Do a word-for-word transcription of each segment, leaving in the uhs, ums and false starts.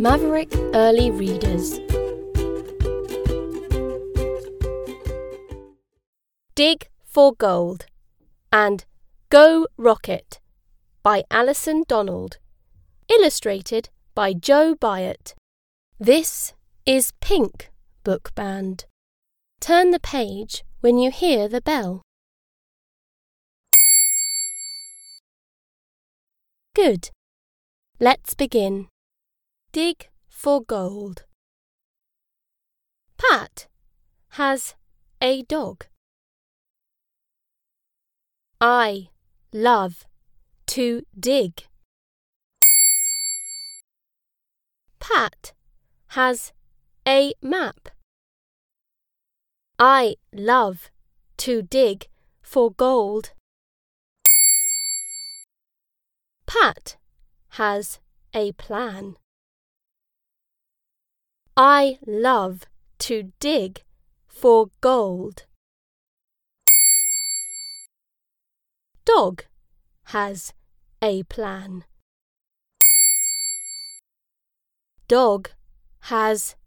Maverick Early Readers. Dig for Gold and Go Rocket by Alison Donald. Illustrated by Joe Byatt. This is Pink Book Band. Turn the page when you hear the bell. Good. Let's begin. Dig for gold. Pat has a dog. I love to dig. Pat has a map. I love to dig for gold. Pat has a plan. I love to dig for gold. Dog has a plan. Dog has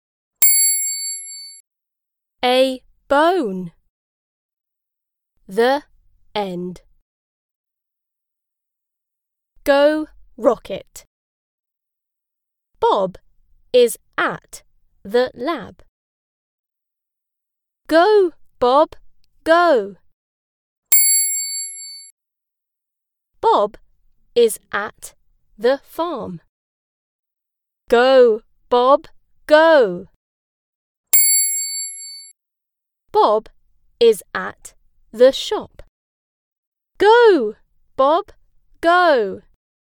a bone. The end. Go Rocket. Bob is at the lab. Go, Bob, go. Bob is at the farm. Go, Bob, go. Bob is at the shop. Go, Bob, go.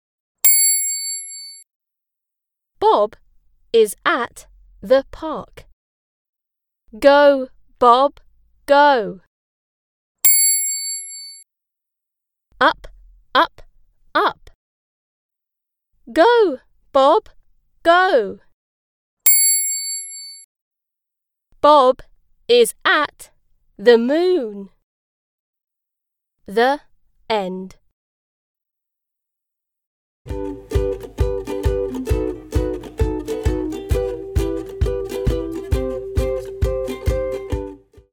Bob is at the park. Go, Bob, go. Up, up, up. Go, Bob, go. Bob is at the moon. The end.